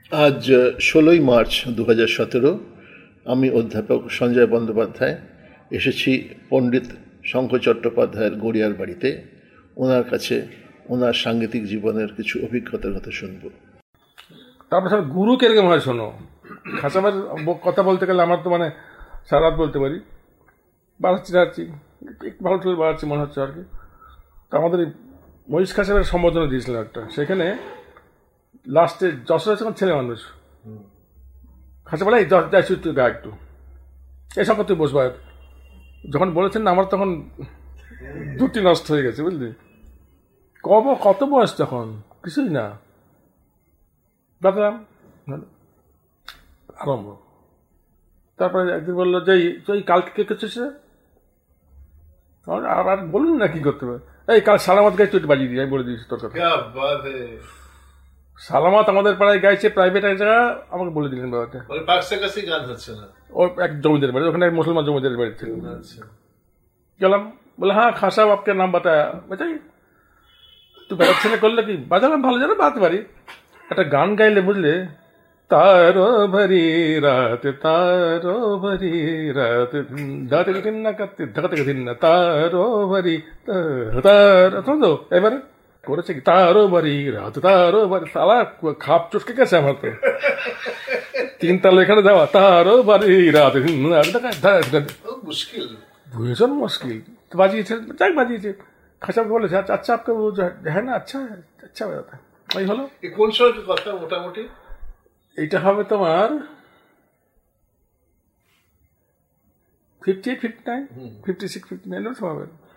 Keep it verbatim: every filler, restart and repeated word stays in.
আজ ষোলোই মার্চ দু হাজার সতেরো আমি অধ্যাপক সঞ্জয় বন্দ্যোপাধ্যায় এসেছি পণ্ডিত শঙ্খ চট্টোপাধ্যায়ের গড়িয়ার বাড়িতে। ওনার কাছে ওনার সাংগীতিক জীবনের কিছু অভিজ্ঞতার কথা শুনবো। তারপর স্যার গুরু কিরকম হয় শোনো। খাসামের কথা বলতে গেলে আমার তো মানে সারা রাত বলতে পারি, বাড়াচ্ছি বাড়াচ্ছি একটু ভালো ঠুল বাড়াচ্ছি মনে হচ্ছে আর কি। তো আমাদের মহিষ খাসামের সম্বোধনা দিয়েছিলাম একটা, সেখানে লাস্টে যশোর যখন ছেলে মানুষ খাসা বলে যাইছি তুই গা একটু এই সঙ্গে তুই বসবা। যখন বলেছেন না আমার তখন দুটি নষ্ট হয়ে গেছে বুঝলি। কব কত বয়স তখন কিছুই না, বাদলাম আরম্ভ। তারপরে একদিন বললো যে তুই কালকে কে করছিস আর বলুন না কি করতে হবে। এই কাল সালামত গাইছে তুই বাজিয়ে দিই, আমি বলে দিয়েছি তোর কথা। সালামত আমাদের পাড়ায় গাইছে প্রাইভেট এক জায়গা, আমাকে বলে দিলেন বাবাটা। ও এক জমিদার বাড়ি, ওখানে মুসলমান জমিদারের বাড়ি ছিল। গেলাম, বলে হ্যাঁ খাসা বাপকে নাম বাতায় বেচাই তুই বেড়ার ছেলে করলে কি বাজালাম, ভালো জানো বাজতে পারি। একটা গান গাইলে বুঝলে, তারো ভরি রাত তারো ভরি রাত দাঁতে দিন না কাটতে ধাকাতে দিন না তারো ভরি তার তো এবারে করেছে কি তারো বাড়ি রাত তারো বাড়ি, সালা খাপ চুসকে গেছে আমার তো। তিন তাল এখানে দেওয়া তারো বাড়ি রাত মুশকিল, ভীষণ মুশকিল। তো বাজিয়েছে, যাক বাজিয়েছে। খাসাকে বলেছে আচ্ছা আপকে হ্যাঁ না আচ্ছা আচ্ছা ওই হলো। কোন সময় কথা মোটামুটি এইটা হবে তোমার fifty eight fifty nine fifty six fifty nine হবে।